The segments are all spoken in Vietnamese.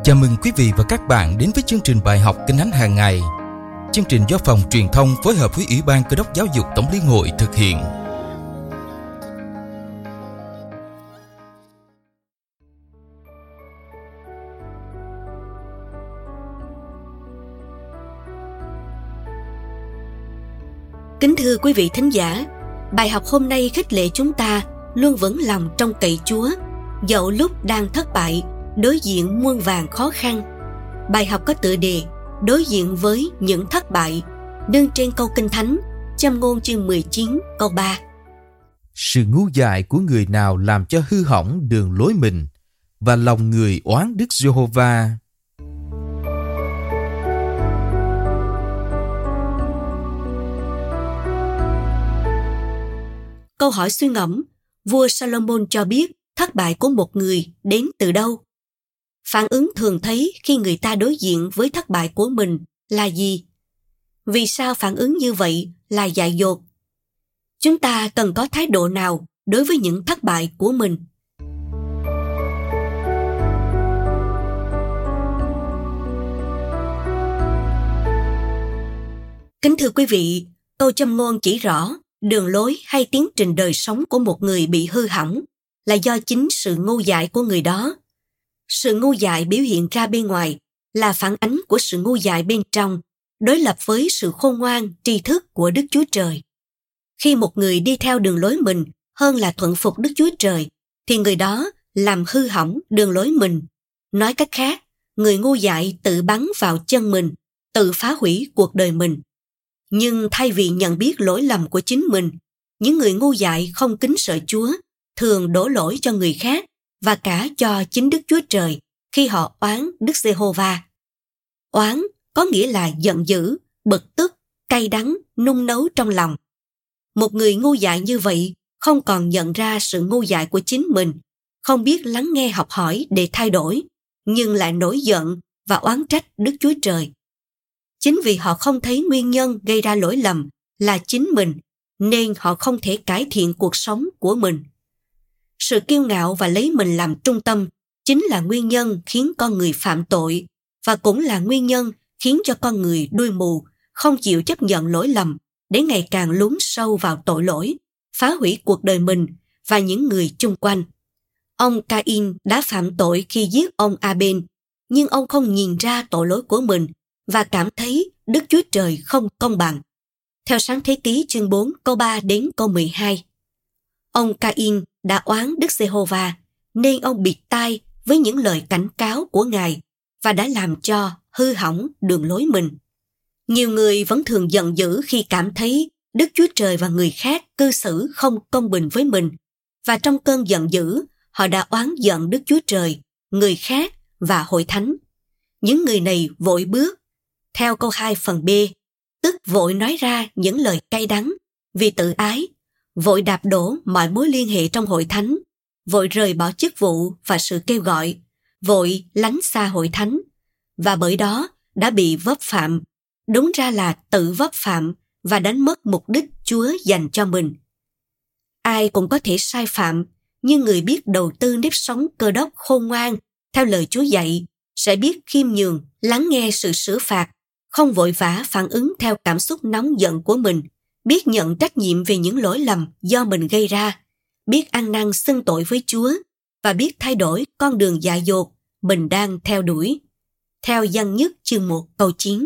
Chào mừng quý vị và các bạn đến với chương trình bài học Kinh Thánh hàng ngày. Chương trình do Phòng Truyền thông phối hợp với Ủy ban Cơ đốc Giáo dục Tổng Liên hội thực hiện. Kính thưa quý vị thính giả, bài học hôm nay khích lệ chúng ta luôn vững lòng trông cậy Chúa, dẫu lúc đang thất bại, đối diện muôn vàn khó khăn. Bài học có tựa đề đối diện với những thất bại, nương trên câu Kinh Thánh, Châm ngôn chương 19 câu 3. Sự ngu dại của người nào làm cho hư hỏng đường lối mình, và lòng người oán Đức Giê-hô-va. Câu hỏi suy ngẫm, vua Solomon cho biết thất bại của một người đến từ đâu? Phản ứng thường thấy khi người ta đối diện với thất bại của mình là gì? Vì sao phản ứng như vậy là dại dột? Chúng ta cần có thái độ nào đối với những thất bại của mình? Kính thưa quý vị, câu châm ngôn chỉ rõ đường lối hay tiến trình đời sống của một người bị hư hỏng là do chính sự ngu dại của người đó. Sự ngu dại biểu hiện ra bên ngoài là phản ánh của sự ngu dại bên trong, đối lập với sự khôn ngoan, tri thức của Đức Chúa Trời. Khi một người đi theo đường lối mình hơn là thuận phục Đức Chúa Trời, thì người đó làm hư hỏng đường lối mình. Nói cách khác, người ngu dại tự bắn vào chân mình, tự phá hủy cuộc đời mình. Nhưng thay vì nhận biết lỗi lầm của chính mình, những người ngu dại không kính sợ Chúa, thường đổ lỗi cho người khác và cả cho chính Đức Chúa Trời khi họ oán Đức Giê-hô-va. Oán có nghĩa là giận dữ, bực tức, cay đắng, nung nấu trong lòng. Một người ngu dại như vậy không còn nhận ra sự ngu dại của chính mình, không biết lắng nghe học hỏi để thay đổi, nhưng lại nổi giận và oán trách Đức Chúa Trời. Chính vì họ không thấy nguyên nhân gây ra lỗi lầm là chính mình, nên họ không thể cải thiện cuộc sống của mình. Sự kiêu ngạo và lấy mình làm trung tâm chính là nguyên nhân khiến con người phạm tội, và cũng là nguyên nhân khiến cho con người đuôi mù, không chịu chấp nhận lỗi lầm để ngày càng lún sâu vào tội lỗi, phá hủy cuộc đời mình và những người chung quanh. Ông Cain đã phạm tội khi giết ông Abel, nhưng ông không nhìn ra tội lỗi của mình và cảm thấy Đức Chúa Trời không công bằng. Theo Sáng Thế Ký chương 4 câu 3 đến câu 12. Ông Cain đã oán Đức Giê-hô-va, nên ông bịt tai với những lời cảnh cáo của Ngài và đã làm cho hư hỏng đường lối mình. Nhiều người vẫn thường giận dữ khi cảm thấy Đức Chúa Trời và người khác cư xử không công bình với mình, và trong cơn giận dữ, họ đã oán giận Đức Chúa Trời, người khác và hội thánh. Những người này vội bước, theo câu 2 phần B, tức vội nói ra những lời cay đắng vì tự ái, vội đạp đổ mọi mối liên hệ trong hội thánh, vội rời bỏ chức vụ và sự kêu gọi, vội lánh xa hội thánh, và bởi đó đã bị vấp phạm, đúng ra là tự vấp phạm và đánh mất mục đích Chúa dành cho mình. Ai cũng có thể sai phạm, nhưng người biết đầu tư nếp sống Cơ đốc khôn ngoan theo lời Chúa dạy sẽ biết khiêm nhường, lắng nghe sự sửa phạt, không vội vã phản ứng theo cảm xúc nóng giận của mình, biết nhận trách nhiệm về những lỗi lầm do mình gây ra, biết ăn năn xưng tội với Chúa và biết thay đổi con đường dại dột mình đang theo đuổi. Theo Giăng Nhất chương 1 câu 9.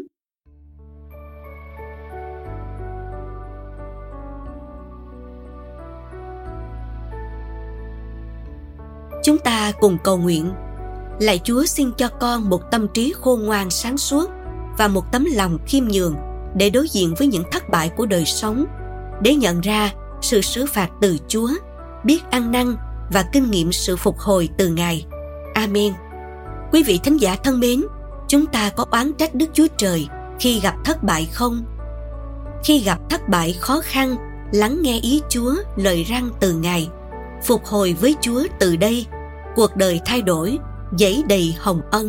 Chúng ta cùng cầu nguyện. Lạy Chúa, xin cho con một tâm trí khôn ngoan sáng suốt và một tấm lòng khiêm nhường để đối diện với những thất bại của đời sống, để nhận ra sự xử phạt từ Chúa, biết ăn năn và kinh nghiệm sự phục hồi từ Ngài. Amen. Quý vị thính giả thân mến, chúng ta có oán trách Đức Chúa Trời khi gặp thất bại không? Khi gặp thất bại khó khăn, lắng nghe ý Chúa, lời răn từ Ngài, phục hồi với Chúa từ đây, cuộc đời thay đổi, dẫy đầy hồng ân.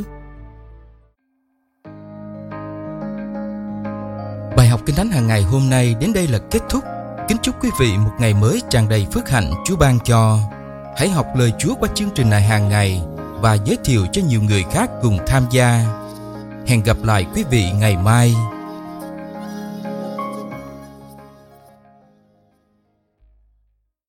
Bài học Kinh Thánh hàng ngày hôm nay đến đây là kết thúc. Kính chúc quý vị một ngày mới tràn đầy phước hạnh Chúa ban cho. Hãy học lời Chúa qua chương trình này hàng ngày và giới thiệu cho nhiều người khác cùng tham gia. Hẹn gặp lại quý vị ngày mai.